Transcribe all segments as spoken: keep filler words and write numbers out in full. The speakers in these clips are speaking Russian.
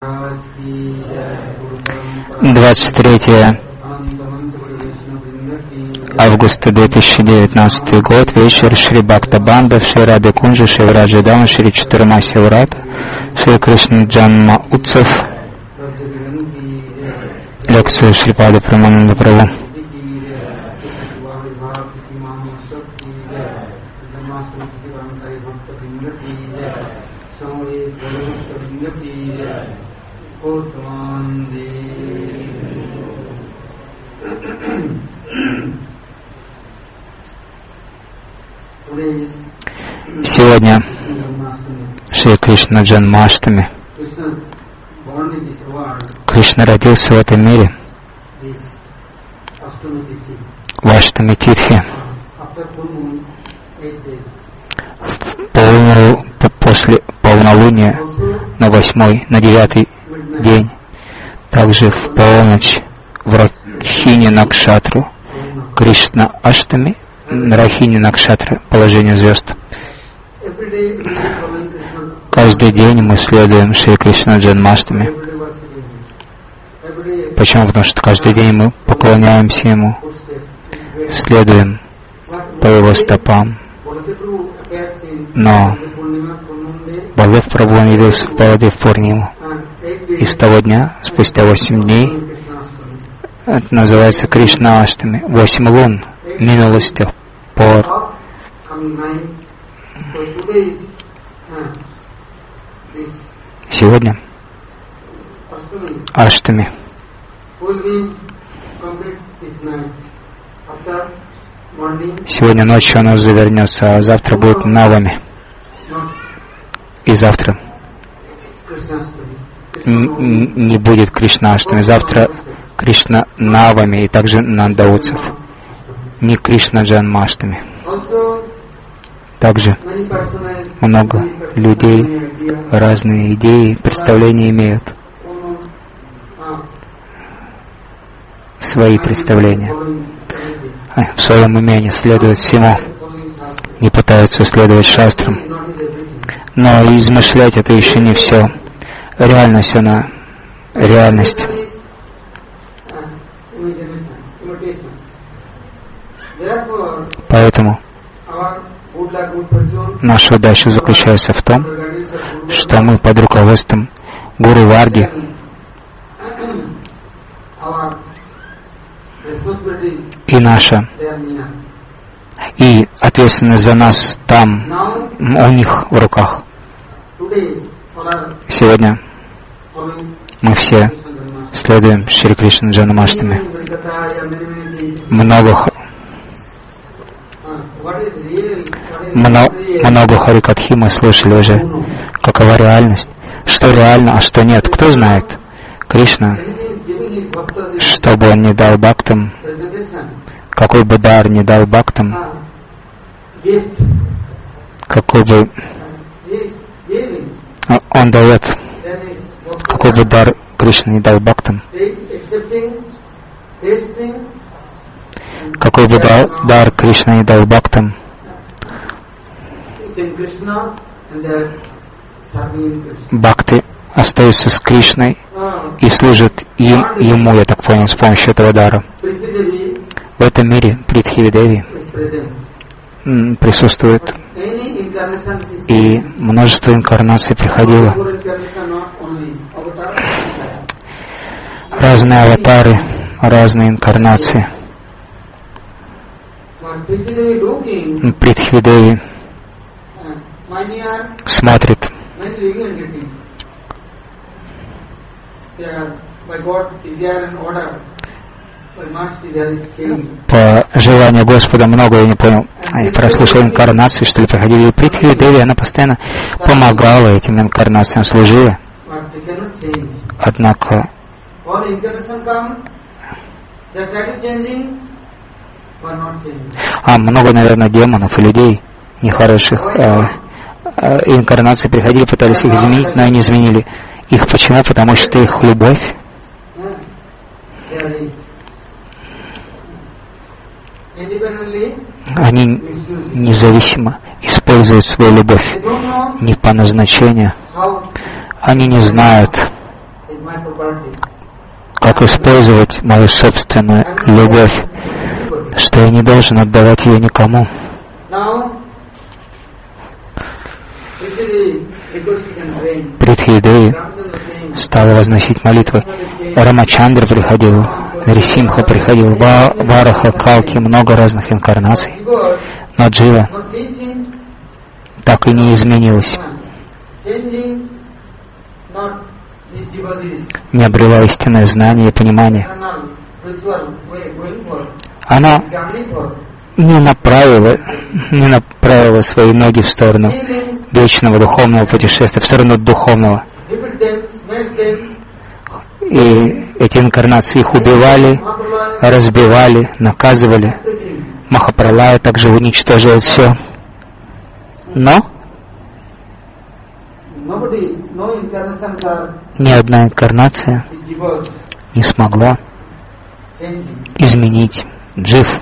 двадцать третьего августа две тысячи девятнадцатый год, вечер, Шри Бхакта Банда, Шри Раби Кунджа, Шри Враджа Дама, Шри Чатурмаси Врата, Шри Кришна Джанма Утсав, лекция Шрипады Прамананда Прабху. Сегодня Шри Кришна Джанмаштами. Кришна родился в этом мире в Аштами Титхи, полную, после полнолуния на восьмой, на девятый день, также в полночь в Рахини Накшатру. Кришна Аштами, Рахини Накшатра, положение звезд. Каждый день мы следуем Шри Кришна Джанмаштами. Почему? Потому что каждый день мы поклоняемся Ему, следуем по Его стопам. Но Балдев Прабху явился в Баладев Пурниму. И с того дня, спустя восемь дней, это называется Кришна Аштами. Восемь лун минуло с тех пор. Сегодня Аштами. Сегодня ночью оно завернется, а завтра будет Навами. И завтра не будет Кришна Аштами. Завтра Кришна Навами и также Нандаутсов. Не Кришна Джанмаштами. Также много людей разные идеи, представления имеют. Свои представления. В своем уме они следуют всему, не пытаются следовать шастрам. Но измышлять это еще не все. Реальность, она реальность. Поэтому наша удача заключается в том, что мы под руководством Гуру Варги и наша, и ответственность за нас там, у них в руках. Сегодня мы все следуем Шри Кришна Джанмаштами. Много Много, много Харикатхи мы слышали уже, какова реальность, что реально, а что нет. Кто знает? Кришна, что бы он ни дал бхактам, какой бы дар ни дал бхактам, какой бы он дает, какой бы дар Кришна не дал бхактам, какой бы дар, дар Кришна не дал бхактам, бхакты остаются с Кришной и служат им, Ему, я так понял, с помощью этого дара. В этом мире Притхиви Деви присутствует, и множество инкарнаций приходило. Разные аватары, разные инкарнации. Притхиви Деви смотрит по желанию Господа много, я не понял, я прослушал инкарнации, что ли, проходили. И Притхиви Деви, она постоянно помогала этим инкарнациям, служила. Однако а много, наверное, демонов и людей нехороших э, э, инкарнации приходили, пытались их изменить, но они изменили их. Почему? Потому что их любовь они независимо используют свою любовь не по назначению. Они не знают, как использовать мою собственную любовь, что я не должен отдавать ее никому. Притхи-деви стала возносить молитвы. Рамачандра приходил, Нарисимха приходил, Вараха, Калки, много разных инкарнаций. Но Джива так и не изменилась, не обрела истинное знание и понимание. Она не направила, не направила свои ноги в сторону вечного духовного путешествия, в сторону духовного. И эти инкарнации их убивали, разбивали, наказывали. Махапралая также уничтожила все. Но ни одна инкарнация не смогла изменить джив.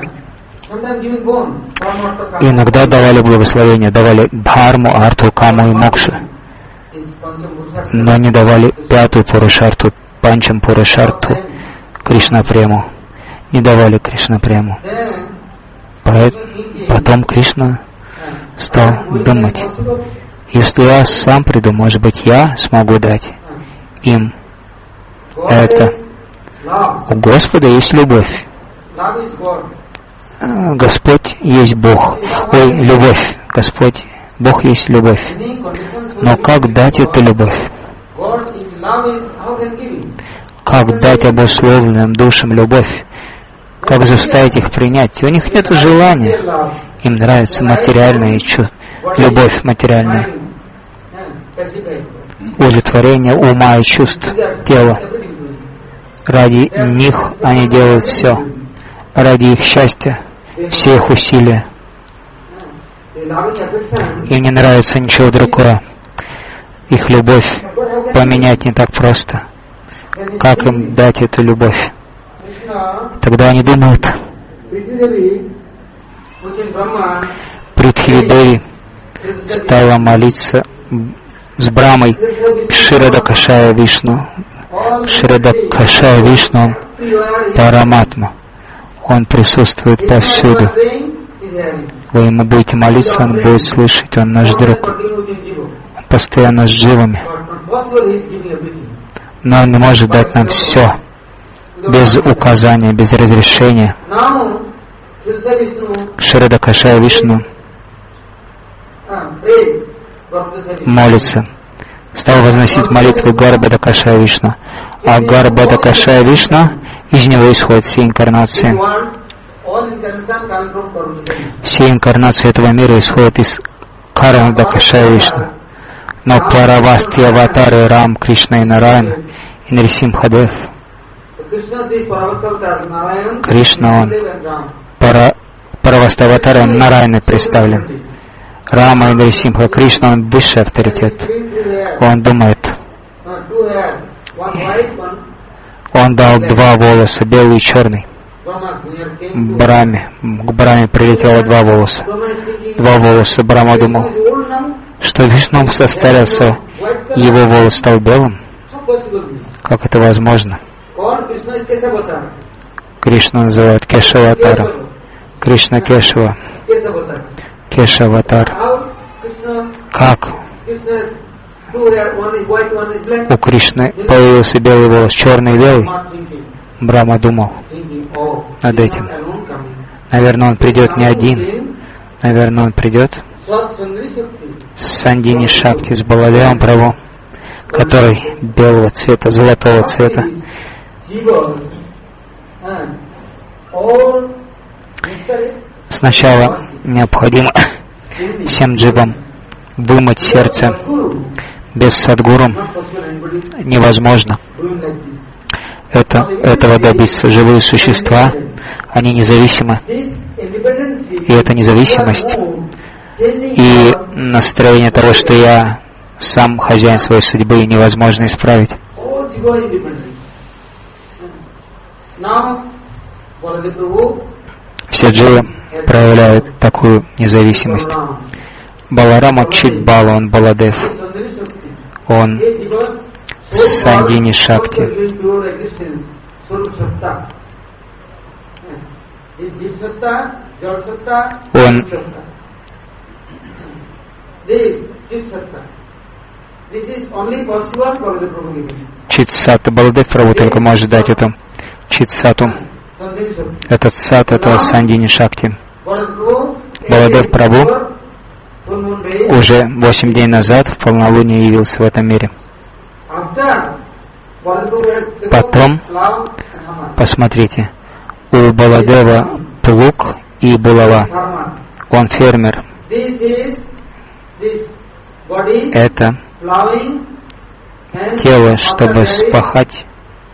И иногда давали благословение, давали дхарму, арту, каму и мокшу, но не давали пятую пурушарту, панчам пурушарту, Кришна прему, не давали Кришна прему. Потом Кришна стал думать, если я сам приду, может быть, я смогу дать им это. У Господа есть любовь. Господь есть Бог. Ой, любовь. Господь, Бог есть любовь. Но как дать эту любовь? Как дать обусловленным душам любовь? Как заставить их принять? У них нет желания. Им нравится материальная чувство, любовь материальная, удовлетворение ума и чувств, тела. Ради них они делают все. Ради их счастья, все их усилия. Им не нравится ничего другое. Их любовь поменять не так просто. Как им дать эту любовь? Тогда они думают, Притхи-деви стала молиться с Брамой Кширадакашая Вишну. Кширадакашая Вишну Параматма. Он присутствует повсюду. Вы ему будете молиться, он будет слышать, он наш друг. Он постоянно с дживами. Но он не может дать нам все без указания, без разрешения. Кширадакашая Вишну молится, стал возносить молитву Гарбхадакашая Вишну. А Гарбхадакашая Вишну, из него исходят все инкарнации. Все инкарнации этого мира исходят из Карнадакашая Вишну. Но Паравасти аватары Рам, Кришна и Нараяна и Нарисимхадев. Кришна, он пара, Параваставатара Нараяны представлен. Рама и Нарисимха. Кришна, он высший авторитет. Он думает. Он дал два волоса, белый и черный. Браме. К Браме прилетело два волоса. Два волоса. Брама думал, что Вишну состарился, его волос стал белым. Как это возможно? Кришна называют Кешаватара. Кришна Кешава. Кешаватар. Как у Кришны появился белый волос, черный и белый? Брахма думал над этим. Наверное, он придет не один. Наверное, он придет с Сандини Шакти, с Баладевом Прабху, который белого цвета, золотого цвета. Сначала необходимо всем дживам вымыть сердце. Без садгуру невозможно это, этого добиться. Живые существа, они независимы. И эта независимость и настроение того, что я сам хозяин своей судьбы, невозможно исправить. Все дживы проявляют такую независимость. Баларама Чит Бала, он Баладев. Он Сандини Шакти. Он Чит-сатта Баладев Прабху только может дать эту Чит-сатту. Этот сад, это Сандини Шакти. Баладев Прабху уже восемь дней назад в полнолуние явился в этом мире. Потом, посмотрите, у Баладева плуг и булава. Он фермер. Это тело, чтобы спахать,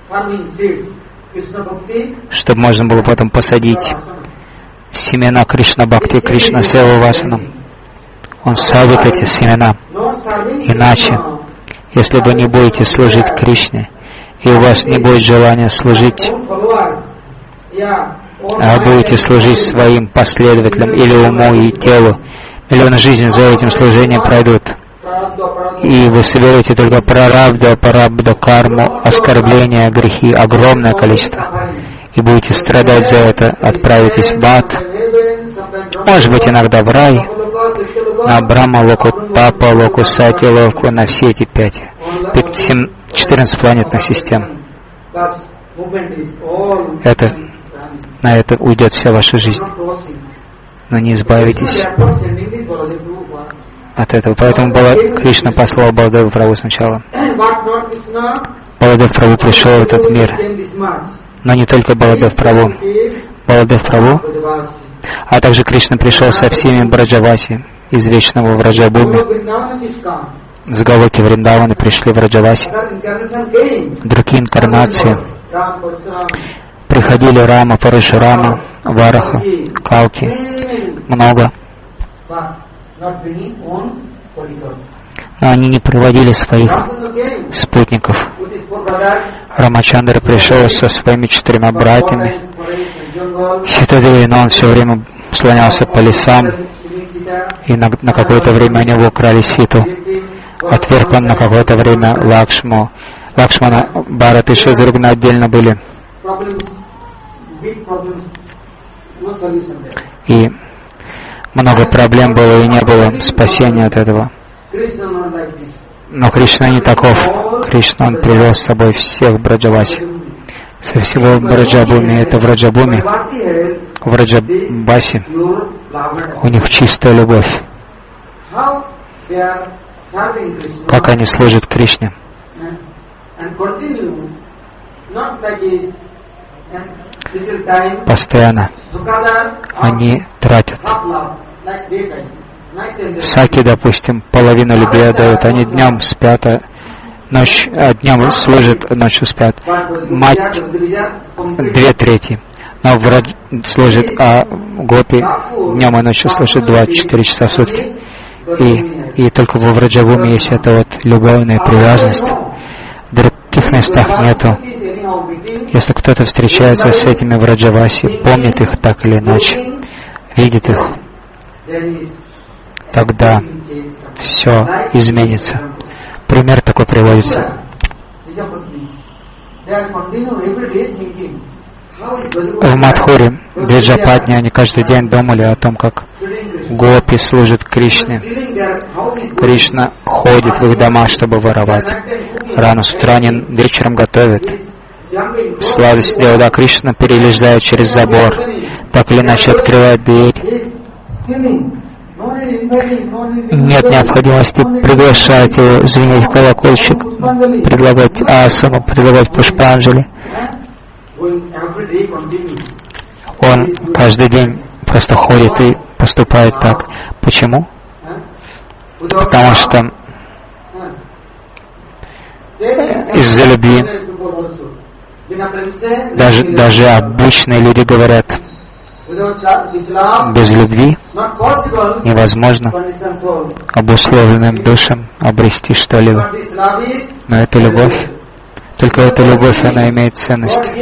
чтобы можно было потом посадить семена Кришна Бхакти, Кришна Сева Васана. Он садит эти семена. Иначе, если вы не будете служить Кришне, и у вас не будет желания служить, а будете служить своим последователям или уму и телу, миллионы жизней за этим служением пройдут. И вы соберете только прарабда, парабда, карму, оскорбления, грехи, огромное количество. И будете страдать за это, отправитесь в ад, может быть, иногда в рай, на Брахма Локу, Папа Локу, Сати Локу, на все эти пять, четырнадцать планетных систем. Это, на это уйдет вся ваша жизнь. Но не избавитесь от этого. Поэтому Кришна послал Баладева Прабху сначала. Баладев Прабху пришел в этот мир. Но не только Баладев Прабху. Баладев Прабху, а также Кришна пришел со всеми Браджаваси из вечного Враджабуми. С Галоки Вриндаваны пришли в Враджаваси. Другие инкарнации приходили Рама, Парашурама, Вараха, Калки. Много. Но они не приводили своих спутников. Рамачандра пришел со своими четырьмя братьями. Ситадеви, но он все время слонялся по лесам, и на, на какое-то время у него украли Ситу. Отверг он на какое-то время Лакшму. Лакшмана, Бхарат и Шатрugna отдельно были. И много проблем было, и не было спасения от этого. Но Кришна не таков. Кришна, он привел с собой всех Браджаваси. Со всего Браджабуми. Это в Раджабуми. В Раджабаси у них чистая любовь. Как они служат Кришне. Постоянно они тратят. Саки, допустим, половину любви отдают. Они днем спят, а ночь, а днем служат, ночью спят. Мать две трети. Но врач служит, а гопи днем и ночью служат двадцать четыре часа в сутки. И, и только во Враджабуме есть эта вот любовная привязанность. В других местах нету. Если кто-то встречается с этими Враджаваси, помнит их так или иначе, видит их, тогда все изменится. Пример такой приводится. В Мадхуре, Виджапатне, они каждый день думали о том, как гопи служат Кришне. Кришна ходит в их дома, чтобы воровать. Рано с утра они вечером готовят. Сладость Девада Кришна перелезает через забор. Так или иначе открывает дверь. Нет необходимости приглашать его, звенеть в колокольчик, предлагать асану, предлагать пушпанджали. Он каждый день просто ходит и поступает так. Почему? Потому что из-за любви даже, даже обычные люди говорят, без любви невозможно обусловленным душам обрести что-либо. Но эта любовь, только эта любовь, она имеет ценность.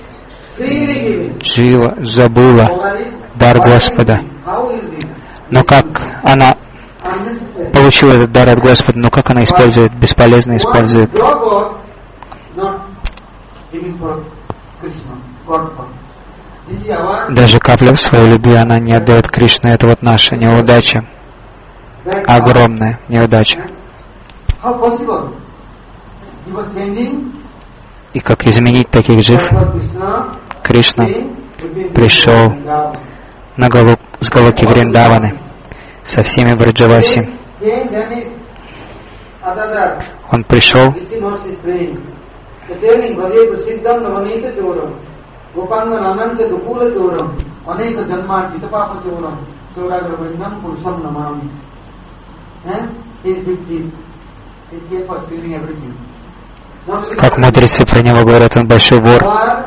Джива забыла дар Господа. Но как она получила этот дар от Господа, но как она использует, бесполезно использует. Даже каплю своей любви она не отдает Кришне. Это вот наша неудача. Огромная неудача. И как изменить таких жив? Кришна пришел на Галу, с Галоки Вриндаваны со всеми Враджаваси. Он пришел как мудрецы про него говорят, он большой вор.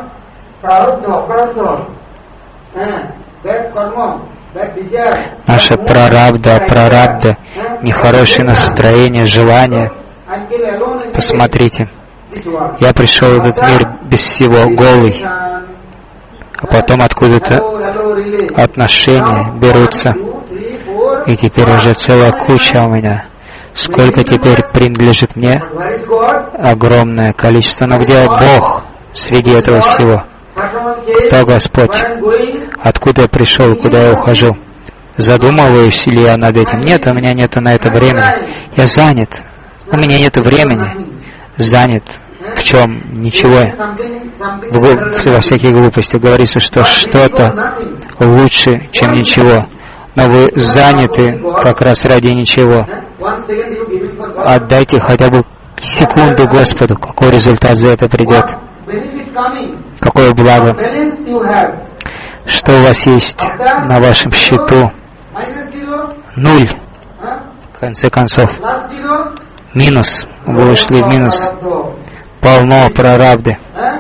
Наша прарабда, прарабда, нехорошее настроение, желание. Посмотрите, я пришел в этот мир без всего, голый, а потом откуда-то отношения берутся, и теперь уже целая куча у меня. Сколько теперь принадлежит мне? Огромное количество. Но где Бог среди этого всего? Кто Господь? Откуда я пришел и куда я ухожу? Задумываюсь ли я над этим? Нет, у меня нет на это времени. Я занят. У меня нет времени. Занят. В чем? Ничего. В, во всякие глупости говорится, что что-то лучше, чем ничего. Но вы заняты как раз ради ничего. Отдайте хотя бы секунду Господу. Какой результат за это придет? Какое благо? Что у вас есть на вашем счету? Нуль. В конце концов. Минус. Вы ушли в минус. Полно прарабды.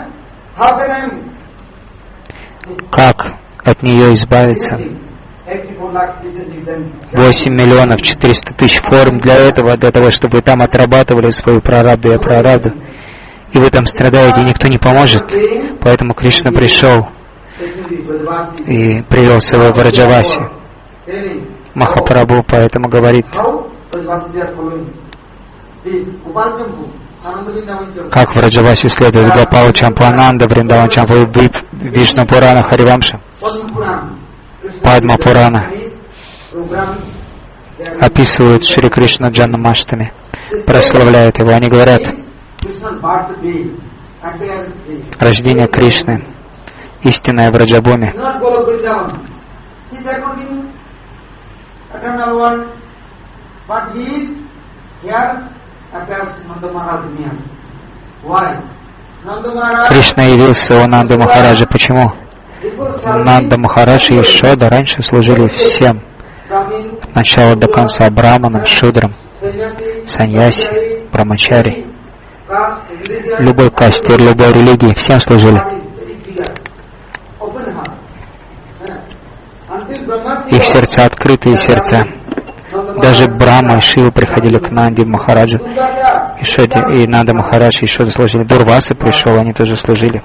Как от нее избавиться? восемь миллионов четыреста тысяч форм для этого, для того, чтобы вы там отрабатывали свою прарабду и прарабду. И вы там страдаете, и никто не поможет. Поэтому Кришна пришел и привел с собой Враджаваси. Махапрабху поэтому говорит, как Враджаваси следует Гопал Чампананда, Вриндаван Чампа, Вишну Пурана, Харивамша, Падма Пурана описывают Шри Кришна Джанамаштами, прославляют его. Они говорят, рождение Кришны, истинное в Раджабхуми. Кришна явился у Нанды Махараджа. Почему? Нанда Махарадж и Ешода раньше служили всем, от начала до конца, браманам, шудрам, саньяси, брамачари, любой касте, любой религии, всем служили. Их сердца, открытые сердца. Даже Брахма и Шива приходили к Нанде Махараджу. Ишоде, и Нанда Махарадж и Ишода служили. Дурваса пришел, они тоже служили.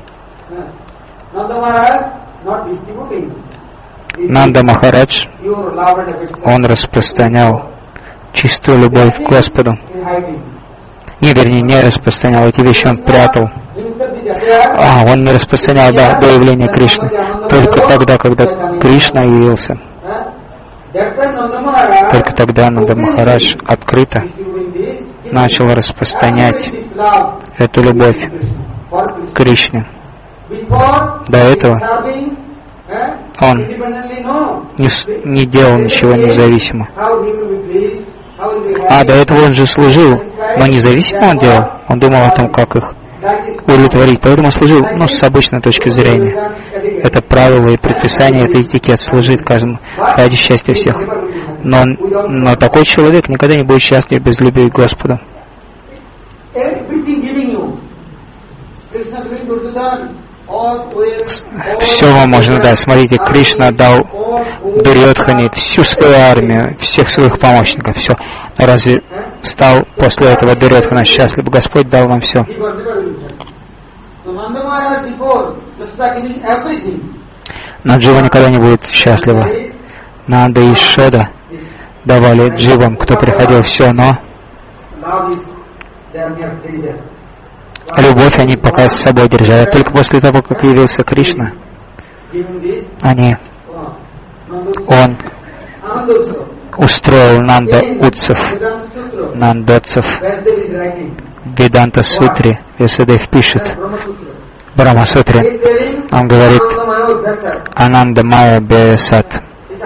Нанда Махарадж, он распространял чистую любовь к Господу. Не, вернее, не распространял, эти вещи он прятал. А, он не распространял, да, до явления Кришны. Только тогда, когда Кришна явился. Только тогда Нанда Махарадж открыто начал распространять эту любовь к Кришне. До этого он не, не делал ничего независимо. А до этого он же служил, но независимо он делал. Он думал о том, как их удовлетворить. Поэтому он служил, ну, с обычной точки зрения. Это правило и предписание, это этикет, служить каждому ради счастья всех. Но, но такой человек никогда не будет счастлив без любви к Господу. Все вам можно дать. Смотрите, Кришна дал Дурьодхане всю свою армию, всех своих помощников, все. Но разве стал после этого Дурьодхана счастлив? Господь дал вам все. Но Джива никогда не будет счастлива. Нанда и Ишода давали Дживам, кто приходил, все, но любовь они пока с собой держали. Только после того, как явился Кришна, они, он устроил Нанда Утсов, Нандотсов. В Веданта Сутре Вьясадев пишет, в Брахма-сутре, он говорит, Ананда Майя Бесат.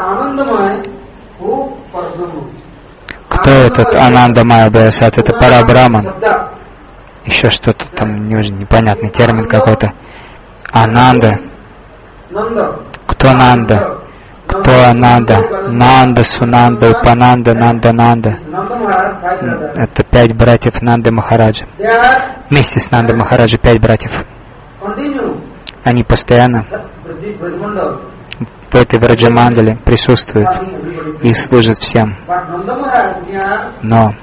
Кто этот Ананда Майя Бесат? Это Парабраман. Еще что-то там непонятный термин какой-то. Ананда. Кто Нанда? Кто Ананда? Нанда, Сунанда, Упананда, Нанда, Нанда. Это пять братьев Нанды Махараджа. Вместе с Нандой Махараджа пять братьев. Они постоянно в этой Враджамандале присутствуют и служат всем. Но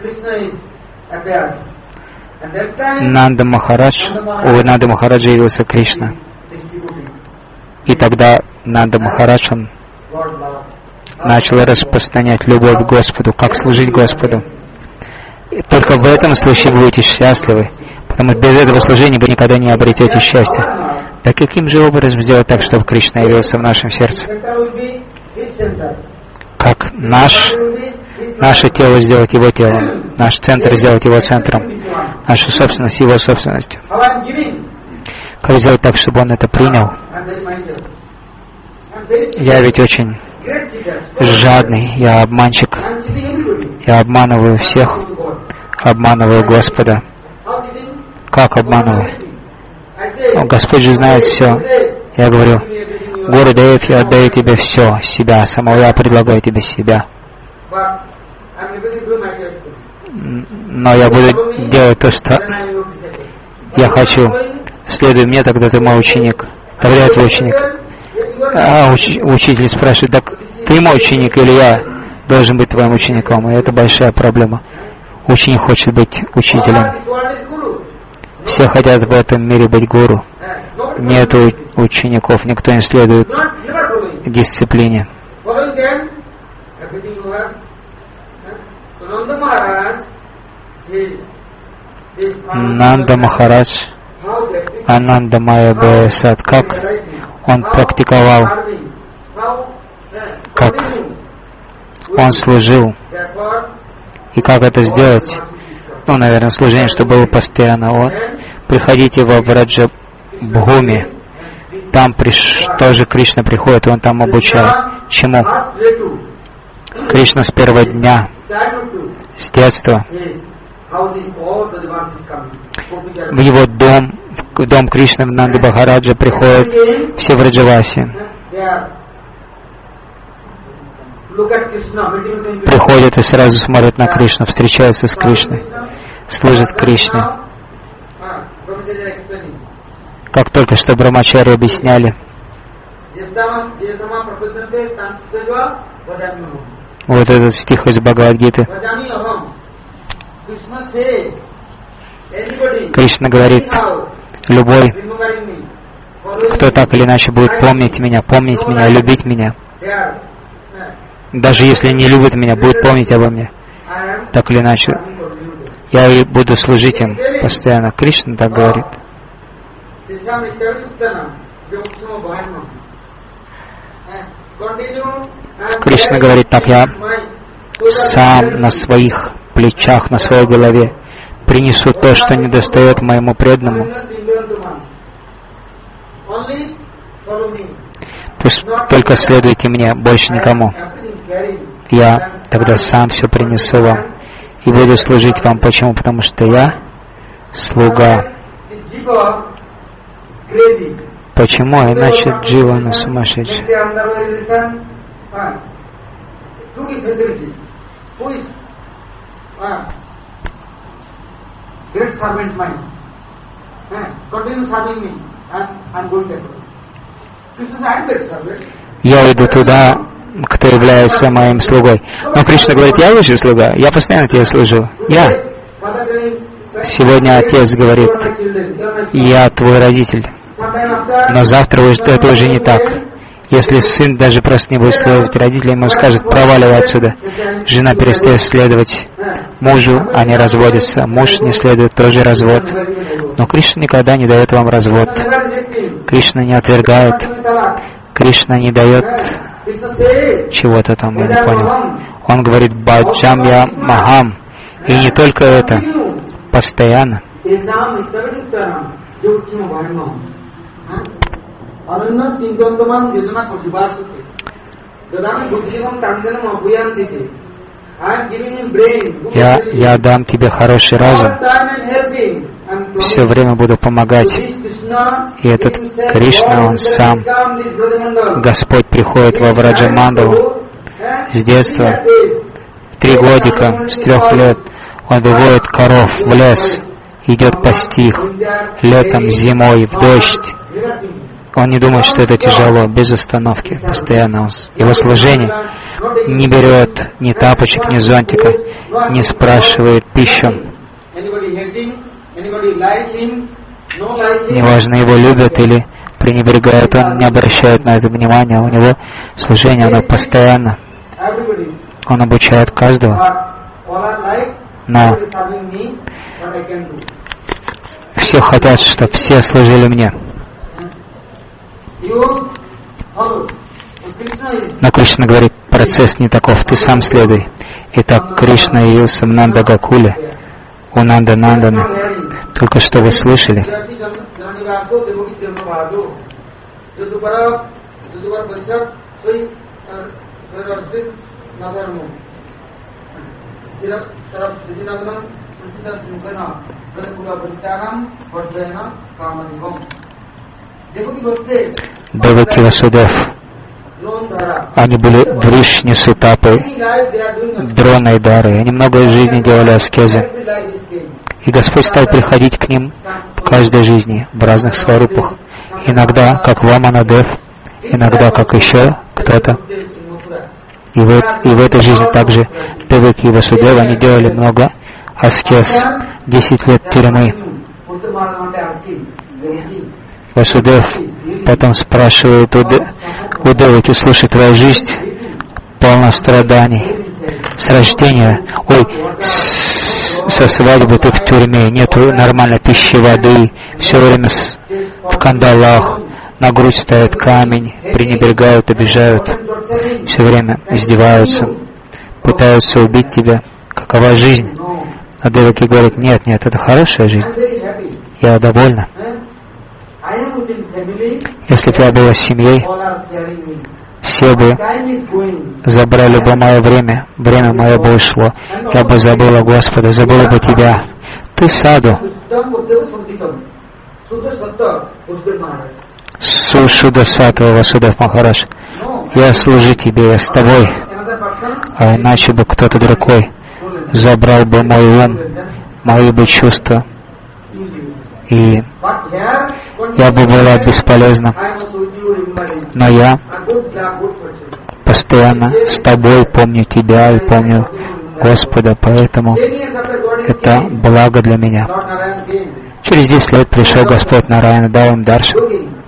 Нанда Махарадж, у Нанды Махараджа явился Кришна. И тогда Нанда Махарадж, он начал распространять любовь к Господу, как служить Господу. И только в этом случае вы будете счастливы, потому что без этого служения вы никогда не обретете счастье. Так каким же образом сделать так, чтобы Кришна явился в нашем сердце? Как наш, наше тело сделать его телом, наш центр сделать его центром, нашу собственность его собственностью. Как сделать так, чтобы он это принял? Я ведь очень жадный, я обманщик. Я обманываю всех, обманываю Господа. Как обманываю? О, Господь же знает все. Я говорю, Гурудев, я отдаю тебе все, себя, самого я предлагаю тебе себя. Но я буду делать то, что я хочу. Следуй мне, тогда ты мой ученик. Тогда я твой ученик. А уч- учитель спрашивает, так ты мой ученик или я должен быть твоим учеником? И это большая проблема. Ученик хочет быть учителем. Все хотят в этом мире быть гуру. Нет учеников, никто не следует дисциплине. Нанда Махарадж, Ананда Майя Бесат, как он практиковал, как он служил, и как это сделать. Ну, наверное, служение, что было постоянно. Он, приходите во Враджа Бхуми, там приш, тоже Кришна приходит, и он там обучает. Чему? Кришна с первого дня, с детства, в его дом, в дом Кришны, в Нанды Махараджа приходят все Враджаваси. Приходят и сразу смотрят на Кришну, встречаются с Кришной, служат Кришне. Как только что Брахмачари объясняли, вот этот стих из Бхагавад-гиты. Кришна говорит, любой, кто так или иначе будет помнить меня, помнить меня, любить меня, даже если не любит меня, будет помнить обо мне, так или иначе, я и буду служить им постоянно. Кришна так говорит. Кришна говорит так, я сам на своих плечах, на своей голове принесу то, что недостает моему преданному. Пусть только следуйте мне, больше никому. Я тогда сам все принесу вам и буду служить вам. Почему? Потому что я слуга. Почему? Иначе Дживана сумасшедший. Я иду туда, кто является моим слугой. Но Кришна говорит, я лучший слуга, я постоянно тебе служу. Я. Сегодня отец говорит, я твой родитель. Но завтра это уже не так. Если сын даже просто не будет следовать родителям, ему скажет, проваливай отсюда. Жена перестает следовать мужу, они разводятся. Муж не следует, тоже развод. Но Кришна никогда не дает вам развод. Кришна не отвергает. Кришна не дает чего-то там, я не понял. Он говорит «Баджамья Махам». И не только это, постоянно. Я, я дам тебе хороший разум. Все время буду помогать. И этот Кришна, он сам, Господь, приходит во Враджамандалу с детства. В три годика, с трех лет он выводит коров в лес, идет пасти их летом, зимой, в дождь. Он не думает, что это тяжело, без остановки, постоянно. Он, его служение не берет ни тапочек, ни зонтика, не спрашивает пищу. Неважно, его любят или пренебрегают, он не обращает на это внимания. У него служение, оно постоянно. Он обучает каждого. Но все хотят, чтобы все служили мне. Но Кришна говорит, процесс не таков, ты сам следуй. Итак, Кришна явился в Нанда-Гокуле, у Нанда-Нанданы. Только что вы слышали. Деваки Васудев, они были Вришни, Сутапы, Дрона и Дары. Они много из жизни делали аскезы. И Господь стал приходить к ним в каждой жизни, в разных сварупах. Иногда, как Ваманадев, иногда, как еще кто-то. И в, и в этой жизни также Деваки и Васудев, они делали много аскез. Десять лет тюрьмы. Васудев потом спрашивает у, Де, у Деваки, слушай, твоя жизнь полна страданий. С рождения, ой, с, со свадьбы ты в тюрьме, нету нормальной пищи, воды, все время с, в кандалах, на грудь ставят камень, пренебрегают, обижают, все время издеваются, пытаются убить тебя. Какова жизнь? А Деваки говорит, нет, нет, это хорошая жизнь. Я довольна. Если бы я была семьей, все бы забрали бы мое время, время мое бы ушло. Я бы забыла Господа, забыла бы Тебя. Ты саду. Сушуда Сатва Васудев Махарадж. Я служу Тебе, я с Тобой. А иначе бы кто-то другой забрал бы мой ум, мои бы чувства. И я бы была бесполезна. Но я постоянно с Тобой помню Тебя и помню Господа, поэтому это благо для меня. Через десять лет пришел Господь Нараяна, дал им даршан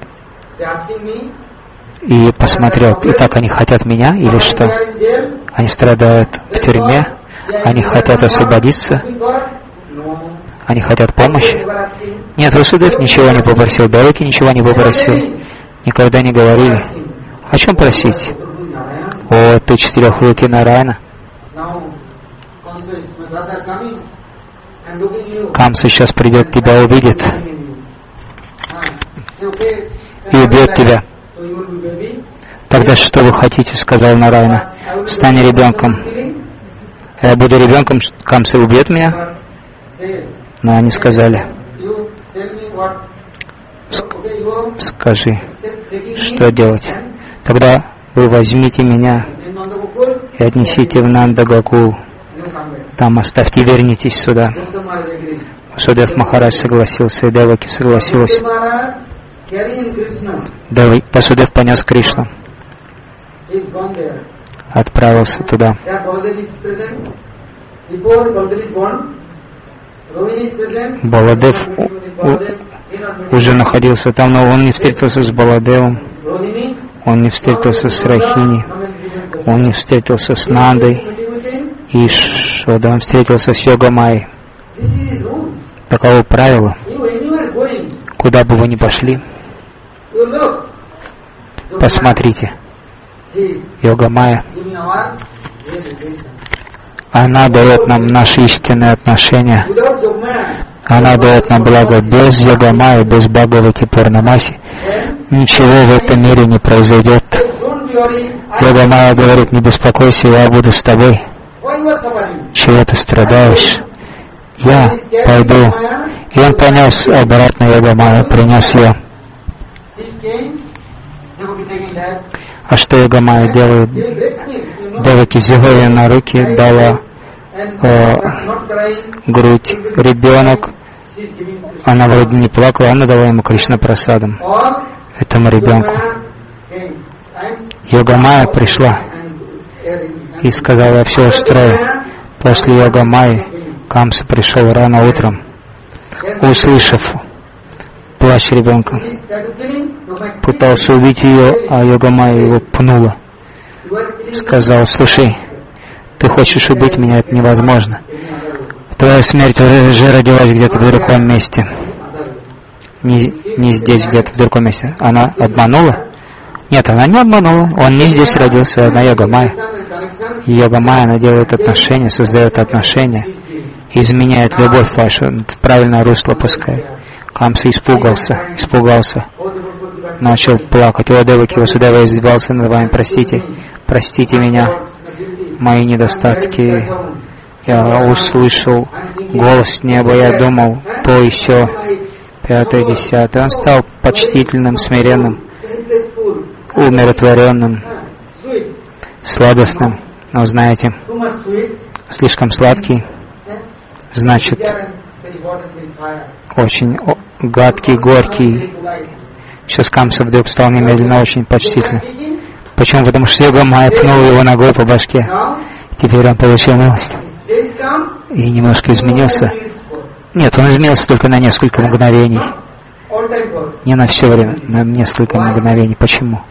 и посмотрел, и так они хотят меня или что? Они страдают в тюрьме, они хотят освободиться, они хотят помощи. Нет, Васудев ничего не попросил, Деваки ничего не попросил, никогда не говорили. О чем просить? О, ты четырехрукий Нараяна. Камса сейчас придет, тебя увидит и убьет тебя. Тогда что вы хотите, сказал Нараяна. Стань ребенком. Я буду ребенком, Камса убьет меня? Но они сказали, скажи, что делать? Тогда вы возьмите меня и отнесите в Нанда-Гокул. Там оставьте, вернитесь сюда. Васудев Махарадж согласился, и Деваки согласилась. Васудев понес Кришну. Отправился туда. Баладев уже находился там, но он не встретился с Баладевом, он не встретился с Рахини, он не встретился с Нандой и Шода, он встретился с Йогамайей. Таково правило. Куда бы вы ни пошли, посмотрите, Йога-майя, она дает нам наши истинные отношения. Она дает нам благо. Без Йога-майи, без Бхагавати Пурнамаси ничего в этом мире не произойдет. Йога-майя говорит: не беспокойся, я буду с тобой. Чего ты страдаешь? Я пойду. И он понес обратно Йога-майю, принес ее. А что Йога-майя делает? Деваки взяла ее на руки, дала э, грудь. Ребенок, она вроде не плакала, она дала ему Кришна-прасадам, этому ребенку. Йога-майя пришла и сказала: я все устрою. После Йога-майи Камса пришел рано утром, услышав плач ребенка, пытался убить ее, а Йога-майя его пнула. Сказал: слушай, ты хочешь убить меня, это невозможно. Твоя смерть уже родилась где-то в другом месте. Не, не здесь, где-то в другом месте. Она обманула? Нет, она не обманула. Он не здесь родился, она Йога-майя. Йога-майя, она делает отношения, создает отношения, изменяет любовь вашу, в правильное русло пускает. Камса испугался, испугался. Начал плакать. О, Деваки Васудева, издевался над вами, простите, простите меня, мои недостатки. Я услышал голос с неба, я думал, то и сё, пятое, десятое. Он стал почтительным, смиренным, умиротворенным, сладостным. Но знаете, слишком сладкий, значит, очень гадкий, горький. Сейчас Камса вдруг стал немедленно очень почтительным. Почему? Потому что Йога-майя пнула его ногой по башке. Теперь он получил милость. И немножко изменился. Нет, он изменился только на несколько мгновений. Не на все время, на несколько мгновений. Почему?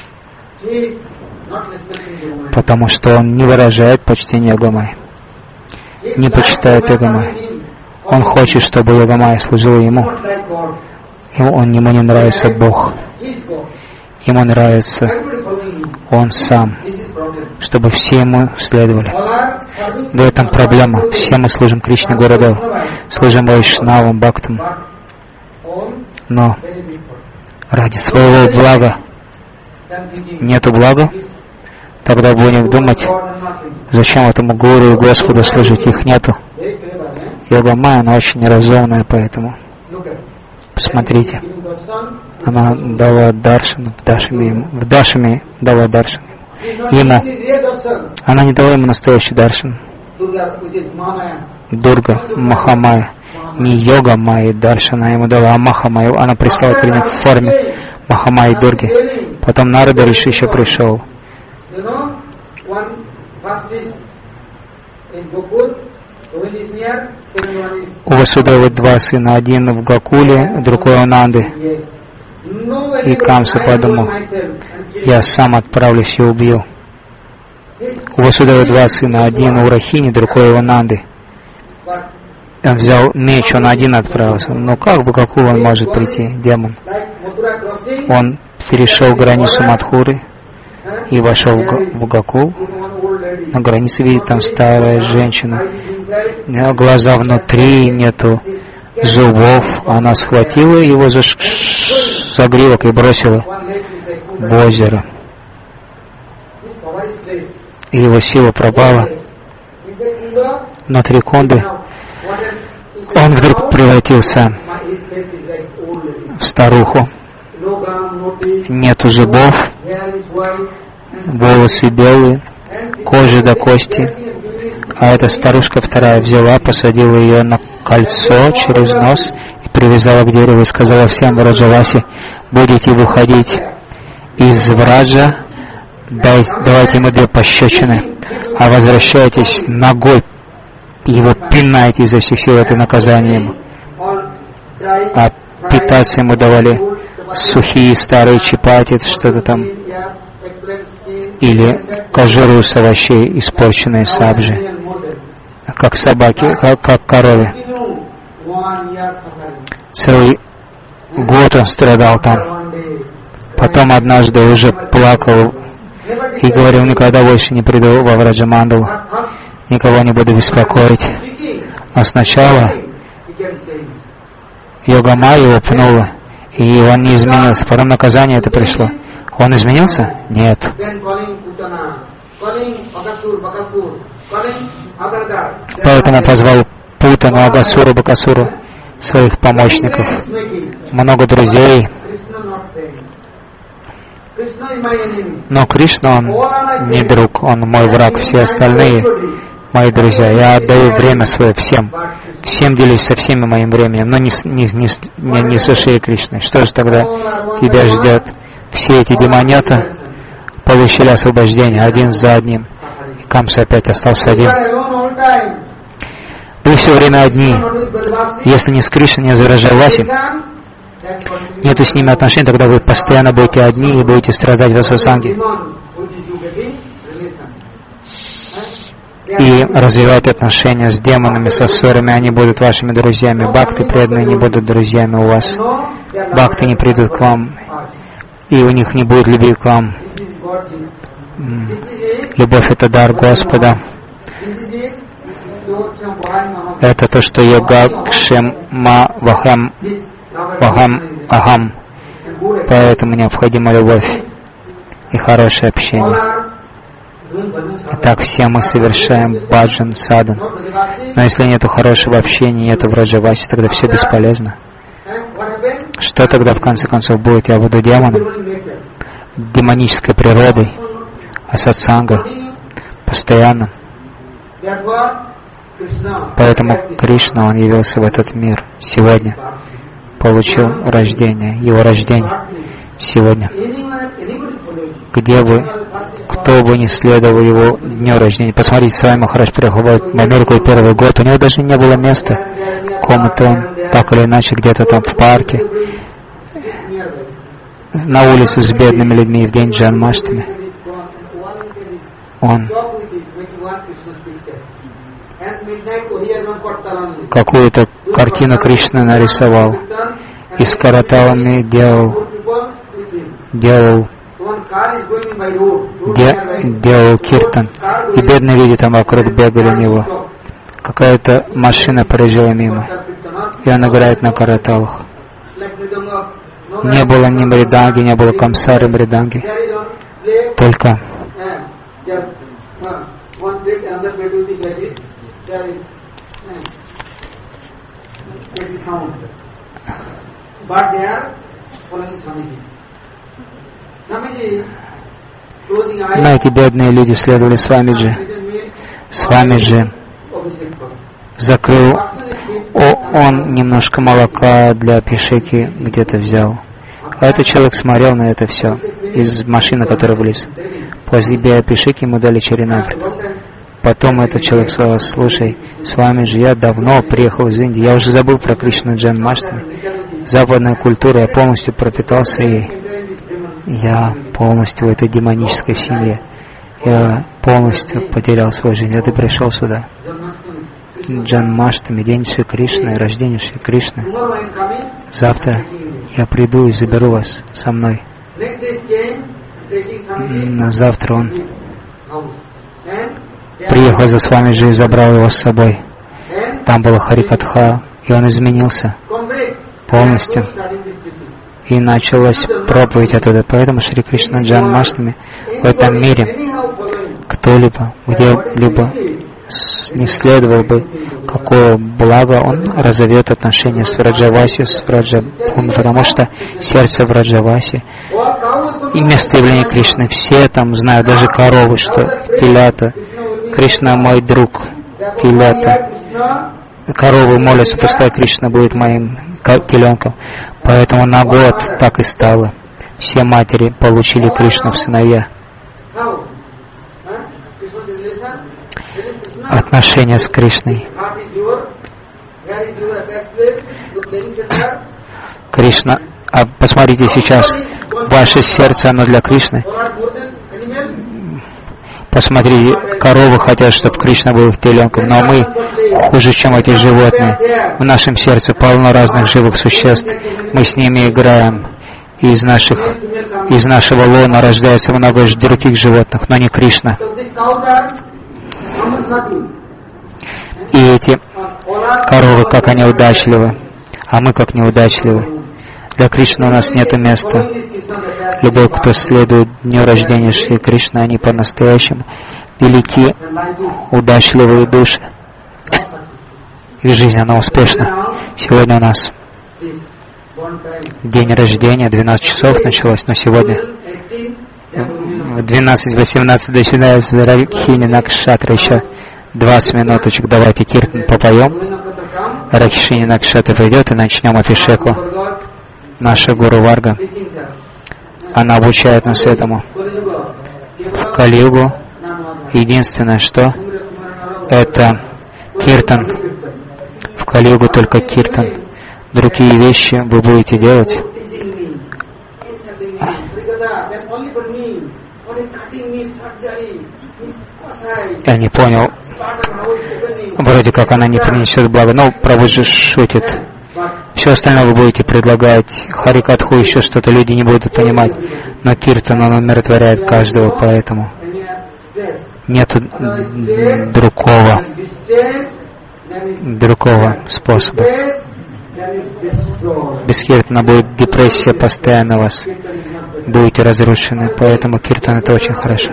Потому что он не выражает почтение Йога-майи. Не почитает Йога-майи. Он хочет, чтобы Йога-майя служила ему. И он, ему не нравится Бог. Ему нравится Он сам, чтобы все ему следовали. В этом проблема. Все мы служим Кришне Гурудеву, служим Вайшнавам, Бхактам. Но ради своего блага нету блага, тогда будем думать, зачем этому Гуру и Господу служить, их нету. Йога-майя, она очень неразумная, поэтому посмотрите, она дала даршан в Дашами, в Дашами дала даршан ему. Она не дала ему настоящий даршан. Дурга, Махамайя, не Йога-майя даршан, она ему дала, а Махамайя, она прислала перед ним в форме Махамайи Дурги. Потом Нарада Риши еще пришел. У Васудевы два сына, один в Гакуле, другой у Нанды. И Камса подумал: я сам отправлюсь и убью. У Васудевы два сына, один у Рахини, другой у Нанды. Он взял меч, он один отправился. Но как в Гакул он может прийти, демон? Он перешел границу Мадхуры и вошел в Гакул. На границе видит там старая женщина. Глаза внутри, нету зубов. Она схватила его за загривок и бросила в озеро. И его сила пропала. На три секунды он вдруг превратился в старуху. Нету зубов, волосы белые, кожа до кости. А эта старушка вторая взяла, посадила ее на кольцо через нос и привязала к дереву и сказала всем в Раджавасе: будете выходить из Враджа, дай, давайте ему две пощечины, а возвращайтесь ногой, его пинайте изо всех сил, это наказание ему. А питаться ему давали сухие старые чапати, что-то там, или кожуру с овощей, испорченные сабжи, как собаки, как, как корове. Целый Год он страдал там. Потом однажды уже плакал и говорил: никогда больше не приду во Враджамандалу, никого не буду беспокоить. Но сначала Йога-майя его пнула, и он не изменился. Потом наказание это пришло. Он изменился? Нет. Поэтому позвал Путану, Агасуру, Бакасуру, своих помощников, много друзей. Но Кришна, он не друг, он мой враг, все остальные мои друзья. Я отдаю время свое всем, всем делюсь со всеми моим временем, но не, не, не, не со Шри Кришной. Что же тогда тебя ждет? Все эти демонята получили освобождение один за одним. И Камса опять остался один. Вы все время одни. Если не с Кришной, не с Враджаваси, нету с ними отношений, тогда вы постоянно будете одни и будете страдать в асасанге. И развивать отношения с демонами, с асурами, они будут вашими друзьями. Бхакты преданные не будут друзьями у вас. Бхакты не придут к вам, и у них не будет любви к вам. Любовь — это дар Господа. Это то, что йога-кшема вахам вахам ахам. Поэтому необходима любовь и хорошее общение. Итак, все мы совершаем баджан, садан. Но если нет хорошего общения, нет враджаваси, тогда все бесполезно. Что тогда в конце концов будет? Я буду демоном, демонической природой, асатсанга, постоянно. Поэтому Кришна, он явился в этот мир сегодня, получил рождение, его рождение сегодня. Где бы, кто бы не следовал его дню рождения. Посмотрите, с вами Махарадж приехал в Америку первый год, у него даже не было места. Комната он так или иначе где-то там в парке, на улице с бедными людьми в день Джанмаштами. Он какую-то картину Кришны нарисовал и с караталами делал, делал, де, делал киртан. И бедные люди там вокруг бегали у него. Какая-то машина проезжала мимо, и он играет на караталах. Не было ни мриданги, не было камсары мриданги, только но эти бедные люди следовали Свамиджи. Свамиджи закрыл, о, он немножко молока для Пишеки где-то взял. А этот человек смотрел на это все из машины, которая влез. После Пишеки ему дали Чаринамрит. Потом этот человек сказал: слушай, Свамиджи, я давно приехал из Индии, я уже забыл про Кришну Джанмаштами. Западная культура, я полностью пропитался ей. Я полностью в этой демонической семье. Я полностью потерял свою жизнь. А ты пришел сюда. Джанмаштами, день Шри Кришны, рождение Шри Кришны. Завтра я приду и заберу вас со мной. На завтра он приехал за Свамиджи и забрал его с собой. Там была Харикатха, и он изменился полностью. И началась проповедь оттуда. Поэтому Шри Кришна Джанмаштами в этом мире кто-либо, где-либо не следовал бы, какое благо он разовьет отношения с Враджаваси, с Враджабхуми, потому что сердце Враджаваси и место явления Кришны. Все там знают, даже коровы, что телята. Кришна мой друг, телята. Коровы молятся, пускай Кришна будет моим теленком. Поэтому на год так и стало. Все матери получили Кришну в сыновья. Отношения с Кришной. Кришна, а посмотрите сейчас, ваше сердце, оно для Кришны Посмотри, коровы хотят, чтобы Кришна был их теленком, но мы хуже, чем эти животные. В нашем сердце полно разных живых существ. Мы с ними играем. И из, наших, из нашего лона рождается много других животных, но не Кришна. И эти коровы, как они удачливы, а мы как неудачливы. Для Кришны у нас нет места. Любой, кто следует дню рождения Шри Кришны, они по-настоящему велики, удачливые души. Их жизнь, она успешна. Сегодня у нас день рождения, двенадцать часов началось, но сегодня в двенадцать восемнадцать начинается Ракхини Накшатра, еще двадцать минуточек, давайте киртан попоем. Ракхини Накшатра придет и начнем Абхишеку. Наша Гуру Варга, она обучает нас этому. В Кали-югу единственное, что это киртан. В Кали-югу только киртан. Другие вещи вы будете делать. Я не понял. Вроде как она не принесет блага. Но Прабхуджи шутит. Все остальное вы будете предлагать. Харикатху, еще что-то люди не будут понимать. Но киртан, он умиротворяет каждого, поэтому нет другого, другого способа. Без киртана будет депрессия постоянно у вас. Будете разрушены. Поэтому киртан это очень хорошо.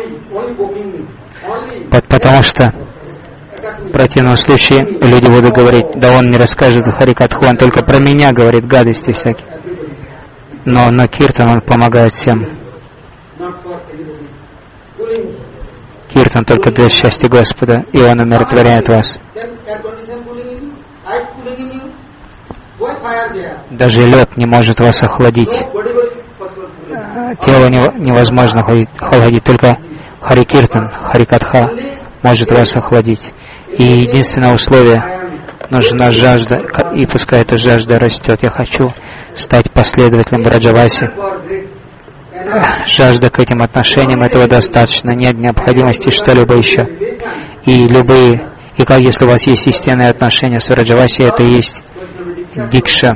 Потому что в противном случае люди будут говорить, да он не расскажет за Харикатху, он только про меня говорит, гадости всякие. Но, но киртан, он помогает всем. Киртан только для счастья Господа, и он умиротворяет вас. Даже лед не может вас охладить. Тело невозможно охладить, только Харикиртан, Харикатха может вас охладить. И единственное условие, нужна жажда, и пускай эта жажда растет. Я хочу стать последователем Браджаваси. Жажда к этим отношениям, этого достаточно, нет необходимости что-либо еще. И любые, и как если у вас есть истинные отношения с Браджаваси, это и есть дикша.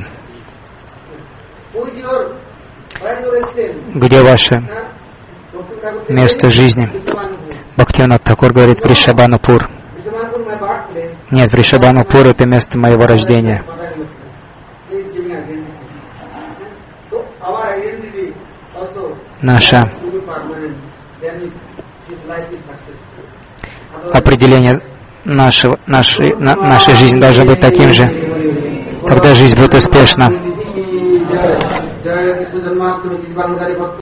Где ваше место жизни? Бхактивинод Такур говорит, Вришабанупур. Нет, Вришабанупур — это место моего рождения. Наше определение нашего, нашей, на, нашей жизни должна быть таким же. Тогда жизнь будет успешна.